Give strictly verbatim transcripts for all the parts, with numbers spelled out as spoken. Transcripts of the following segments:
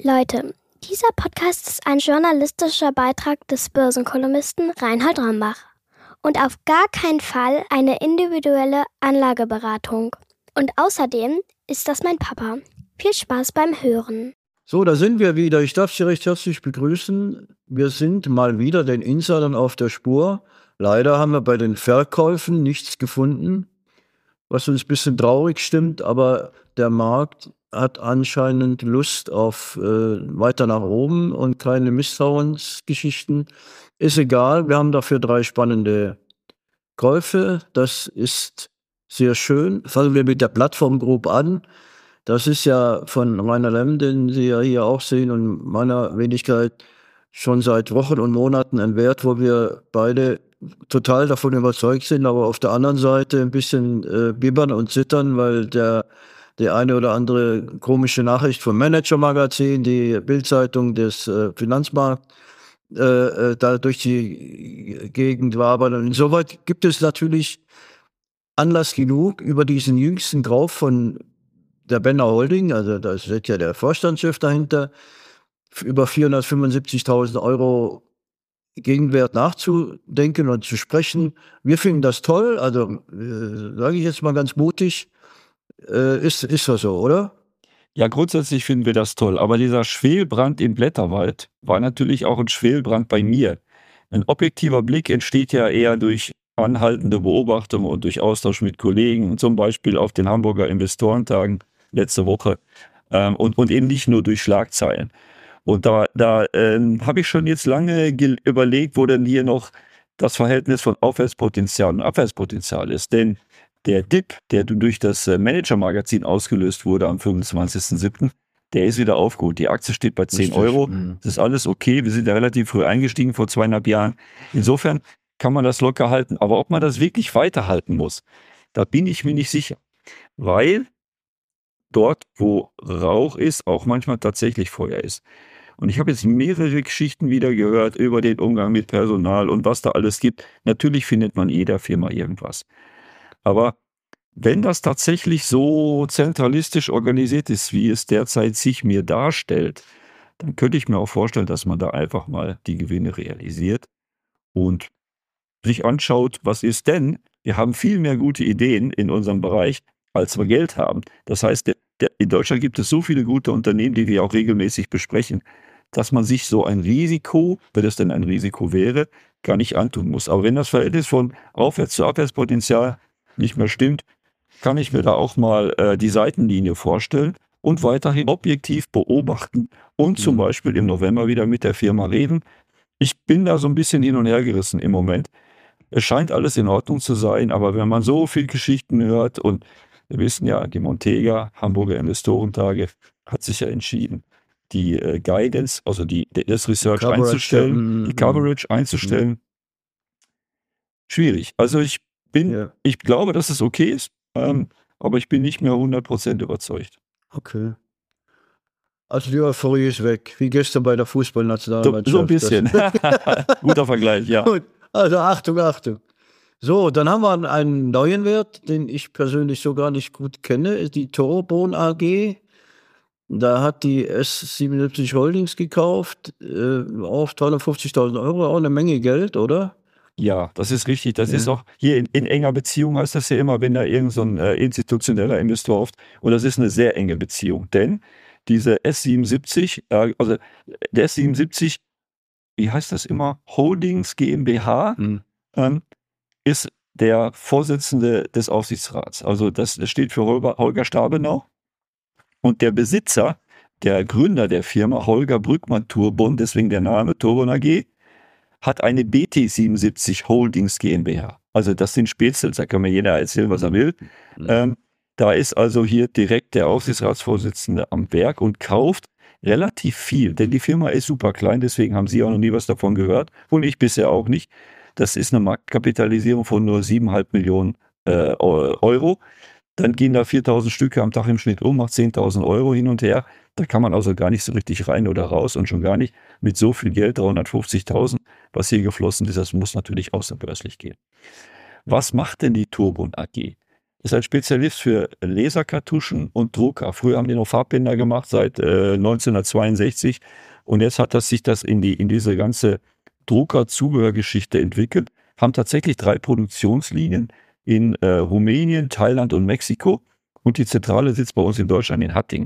Leute, dieser Podcast ist ein journalistischer Beitrag des Börsenkolumnisten Reinhold Rombach und auf gar keinen Fall eine individuelle Anlageberatung. Und außerdem ist das mein Papa. Viel Spaß beim Hören. So, da sind wir wieder. Ich darf Sie recht herzlich begrüßen. Wir sind mal wieder den Insidern auf der Spur. Leider haben wir bei den Verkäufen nichts gefunden, was uns ein bisschen traurig stimmt, aber der Markt hat anscheinend Lust auf äh, weiter nach oben und keine Misstrauensgeschichten. Ist egal, wir haben dafür drei spannende Käufe. Das ist sehr schön. Fangen wir mit der Plattform Group an. Das ist ja von Rainer Lemm, den Sie ja hier auch sehen, und meiner Wenigkeit schon seit Wochen und Monaten ein Wert, wo wir beide total davon überzeugt sind, aber auf der anderen Seite ein bisschen äh, bibbern und zittern, weil der die eine oder andere komische Nachricht vom Manager-Magazin, die Bild-Zeitung des äh, Finanzmarkt, äh, äh, da durch die Gegend wabern. Und insoweit gibt es natürlich Anlass genug, über diesen jüngsten Kauf von der Benner Holding, also da steht ja der Vorstandschef dahinter, über vierhundertfünfundsiebzigtausend Euro Gegenwert nachzudenken und zu sprechen. Wir finden das toll, also äh, sage ich jetzt mal ganz mutig, äh, ist, ist das so, oder? Ja, grundsätzlich finden wir das toll, aber dieser Schwelbrand im Blätterwald war natürlich auch ein Schwelbrand bei mir. Ein objektiver Blick entsteht ja eher durch anhaltende Beobachtung und durch Austausch mit Kollegen, zum Beispiel auf den Hamburger Investorentagen letzte Woche, ähm, und, und eben nicht nur durch Schlagzeilen. Und da, da ähm, habe ich schon jetzt lange überlegt, wo denn hier noch das Verhältnis von Aufwärtspotenzial und Abwärtspotenzial ist. Denn der Dip, der durch das Manager-Magazin ausgelöst wurde am fünfundzwanzigsten siebten, der ist wieder aufgeholt. Die Aktie steht bei zehn Euro. Das ist alles okay. Wir sind ja relativ früh eingestiegen, vor zweieinhalb Jahren. Insofern kann man das locker halten. Aber ob man das wirklich weiterhalten muss, da bin ich mir nicht sicher. Weil dort, wo Rauch ist, auch manchmal tatsächlich Feuer ist. Und ich habe jetzt mehrere Geschichten wieder gehört über den Umgang mit Personal und was da alles gibt. Natürlich findet man jeder Firma irgendwas. Aber wenn das tatsächlich so zentralistisch organisiert ist, wie es derzeit sich mir darstellt, dann könnte ich mir auch vorstellen, dass man da einfach mal die Gewinne realisiert und sich anschaut, was ist denn? Wir haben viel mehr gute Ideen in unserem Bereich, als wir Geld haben. Das heißt, der, der, in Deutschland gibt es so viele gute Unternehmen, die wir auch regelmäßig besprechen, dass man sich so ein Risiko, wenn es denn ein Risiko wäre, gar nicht antun muss. Aber wenn das Verhältnis von Aufwärts- zu Abwärtspotenzial nicht mehr stimmt, kann ich mir da auch mal äh, die Seitenlinie vorstellen und weiterhin objektiv beobachten und zum Beispiel im November wieder mit der Firma reden. Ich bin da so ein bisschen hin und her gerissen im Moment. Es scheint alles in Ordnung zu sein, aber wenn man so viel Geschichten hört, und wir wissen ja, die Montega, Hamburger Investorentage, hat sich ja entschieden, die äh, Guidance, also die, das Research Coverage, einzustellen, die Coverage einzustellen. Schwierig. Also ich bin, ja. ich glaube, dass es okay ist, ähm, aber ich bin nicht mehr hundert Prozent überzeugt. Okay. Also die Euphorie ist weg, wie gestern bei der Fußballnationalmannschaft. So, so ein bisschen. Guter Vergleich, ja. Gut. Also Achtung, Achtung. So, dann haben wir einen neuen Wert, den ich persönlich so gar nicht gut kenne, ist die Torbon A G. Da hat die S siebenundsiebzig Holdings gekauft, äh, auf zweihundertfünfzigtausend Euro, auch eine Menge Geld, oder? Ja, das ist richtig. Das ja. ist auch hier in, in enger Beziehung, heißt das ja immer, wenn da irgend so ein äh, institutioneller Investor oft, und das ist eine sehr enge Beziehung, denn diese S siebenundsiebzig, äh, also der S siebenundsiebzig, wie heißt das immer, Holdings GmbH, hm. ähm, ist der Vorsitzende des Aufsichtsrats. Also das, das steht für Holger, Holger Stabenau. Und der Besitzer, der Gründer der Firma, Holger Brückmann Torbon, deswegen der Name Torbon A G, hat eine B T siebenundsiebzig Holdings GmbH. Also das sind Spätzels, da kann mir jeder erzählen, was er will. Mhm. Ähm, da ist also hier direkt der Aufsichtsratsvorsitzende am Werk und kauft relativ viel, denn die Firma ist super klein, deswegen haben Sie auch noch nie was davon gehört und ich bisher auch nicht. Das ist eine Marktkapitalisierung von nur siebeneinhalb Millionen äh, Euro. Dann gehen da viertausend Stücke am Tag im Schnitt um, macht zehntausend Euro hin und her. Da kann man also gar nicht so richtig rein oder raus und schon gar nicht mit so viel Geld, dreihundertfünfzigtausend, was hier geflossen ist. Das muss natürlich außerbörslich gehen. Was macht denn die Torbon A G? ist ein Spezialist für Laserkartuschen und Drucker. Früher haben die noch Farbbänder gemacht, seit äh, neunzehnhundertzweiundsechzig. Und jetzt hat das sich das in, die, in diese ganze Drucker-Zubehörgeschichte entwickelt. Haben tatsächlich drei Produktionslinien in äh, Rumänien, Thailand und Mexiko. Und die Zentrale sitzt bei uns in Deutschland in Hattingen.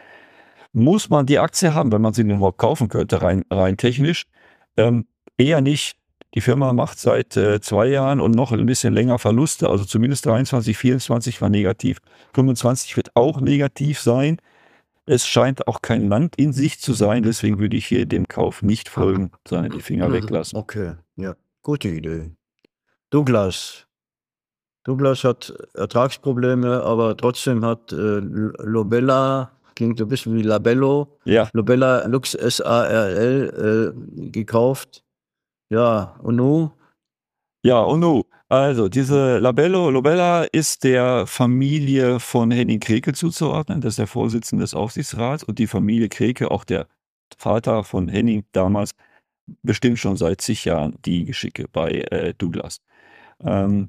Muss man die Aktie haben, wenn man sie überhaupt kaufen könnte, rein, rein technisch? Ähm, eher nicht. Die Firma macht seit äh, zwei Jahren und noch ein bisschen länger Verluste, also zumindest dreiundzwanzig, vierundzwanzig war negativ. fünfundzwanzig wird auch negativ sein. Es scheint auch kein Land in sich zu sein, deswegen würde ich hier dem Kauf nicht folgen, sondern die Finger weglassen. Okay, ja, gute Idee. Douglas. Douglas hat Ertragsprobleme, aber trotzdem hat äh, Lobella, klingt ein bisschen wie Labello, Ja, Lobella Lux S A R L äh, gekauft. Ja, und nun? ja, und nu, also diese Labello, Lobella ist der Familie von Henning Kreke zuzuordnen, das ist der Vorsitzende des Aufsichtsrats und die Familie Kreke, auch der Vater von Henning damals, bestimmt schon seit zig Jahren die Geschicke bei äh, Douglas. Ähm,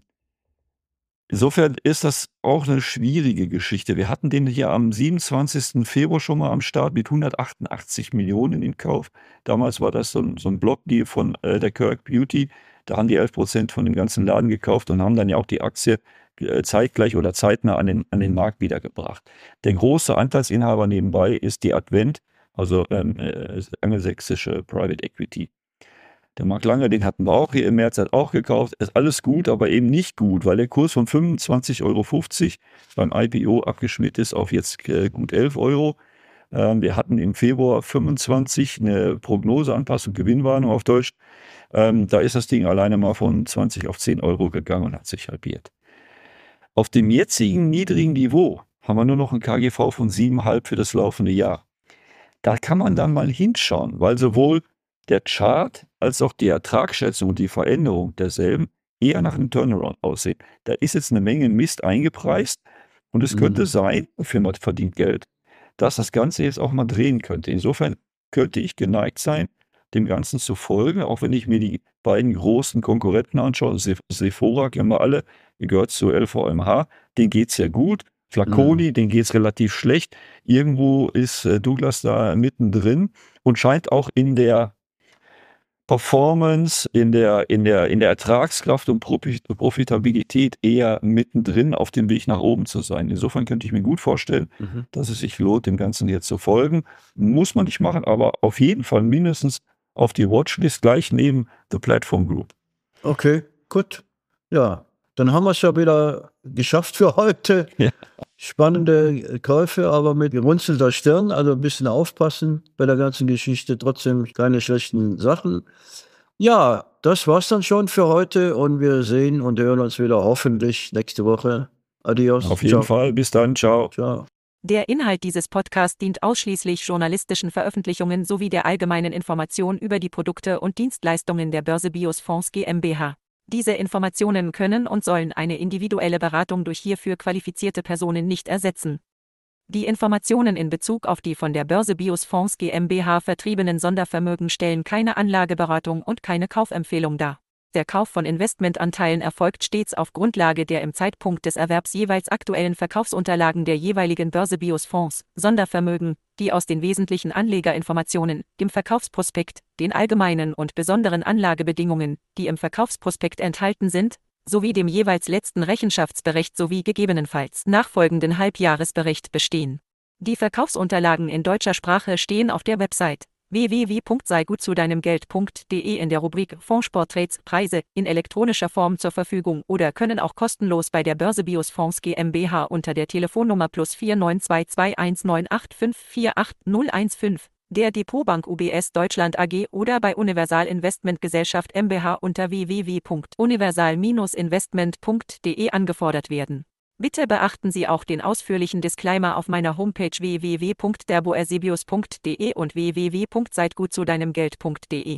insofern ist das auch eine schwierige Geschichte. Wir hatten den hier am siebenundzwanzigsten Februar schon mal am Start mit hundertachtundachtzig Millionen in Kauf. Damals war das so ein, so ein Blockdeal von äh, der Kirk Beauty. Da haben die elf Prozent von dem ganzen Laden gekauft und haben dann ja auch die Aktie äh, zeitgleich oder zeitnah an den, an den Markt wiedergebracht. Der große Anteilsinhaber nebenbei ist die Advent, also ähm, äh, angelsächsische Private Equity. Der Mark Lange, den hatten wir auch hier im März, hat auch gekauft. Ist alles gut, aber eben nicht gut, weil der Kurs von fünfundzwanzig Euro fünfzig beim I P O abgeschmiert ist auf jetzt äh, gut elf Euro. Ähm, wir hatten im Februar fünfundzwanzig eine Prognoseanpassung, Gewinnwarnung auf Deutsch. Ähm, da ist das Ding alleine mal von zwanzig auf zehn Euro gegangen und hat sich halbiert. Auf dem jetzigen niedrigen Niveau haben wir nur noch ein K G V von sieben Komma fünf für das laufende Jahr. Da kann man dann mal hinschauen, weil sowohl der Chart als auch die Ertragsschätzung und die Veränderung derselben eher nach einem Turnaround aussehen. Da ist jetzt eine Menge Mist eingepreist und es Mhm. könnte sein, die Firma verdient Geld, dass das Ganze jetzt auch mal drehen könnte. Insofern könnte ich geneigt sein, dem Ganzen zu folgen, auch wenn ich mir die beiden großen Konkurrenten anschaue. Se- Sephora kennen wir alle, die gehört zu L V M H, denen geht es ja gut. Flaconi, denen geht es relativ schlecht. Irgendwo ist äh, Douglas da mittendrin und scheint auch in der Performance, in der, in der, in der Ertragskraft und Profi- Profitabilität eher mittendrin auf dem Weg nach oben zu sein. Insofern könnte ich mir gut vorstellen, Mhm. dass es sich lohnt, dem Ganzen jetzt zu folgen. Muss man nicht machen, aber auf jeden Fall mindestens auf die Watchlist gleich neben The Platform Group. Okay, gut. Ja, dann haben wir es ja wieder geschafft für heute. Ja. Spannende Käufe, aber mit gerunzelter Stirn, also ein bisschen aufpassen bei der ganzen Geschichte. Trotzdem keine schlechten Sachen. Ja, das war's dann schon für heute und wir sehen und hören uns wieder hoffentlich nächste Woche. Adios. Auf jeden Ciao. Fall. Bis dann. Ciao. Ciao. Der Inhalt dieses Podcasts dient ausschließlich journalistischen Veröffentlichungen sowie der allgemeinen Information über die Produkte und Dienstleistungen der Börse Bios Fonds GmbH. Diese Informationen können und sollen eine individuelle Beratung durch hierfür qualifizierte Personen nicht ersetzen. Die Informationen in Bezug auf die von der Börse Bios Fonds GmbH vertriebenen Sondervermögen stellen keine Anlageberatung und keine Kaufempfehlung dar. Der Kauf von Investmentanteilen erfolgt stets auf Grundlage der im Zeitpunkt des Erwerbs jeweils aktuellen Verkaufsunterlagen der jeweiligen Börse Bios Fonds, Sondervermögen, die aus den wesentlichen Anlegerinformationen, dem Verkaufsprospekt, den allgemeinen und besonderen Anlagebedingungen, die im Verkaufsprospekt enthalten sind, sowie dem jeweils letzten Rechenschaftsbericht sowie gegebenenfalls nachfolgenden Halbjahresbericht bestehen. Die Verkaufsunterlagen in deutscher Sprache stehen auf der Website w w w punkt sei gut zu deinem Geld punkt de in der Rubrik Fondsporträts Preise in elektronischer Form zur Verfügung oder können auch kostenlos bei der Börse Bios Fonds GmbH unter der Telefonnummer plus vier neun zwei zwei eins neun acht fünf vier acht null eins fünf, der Depotbank U B S Deutschland A G oder bei Universal Investment Gesellschaft GmbH unter w w w punkt universal Bindestrich investment punkt de angefordert werden. Bitte beachten Sie auch den ausführlichen Disclaimer auf meiner Homepage w w w punkt der boersebios punkt de und w w w punkt seid gut zu deinem Geld punkt de.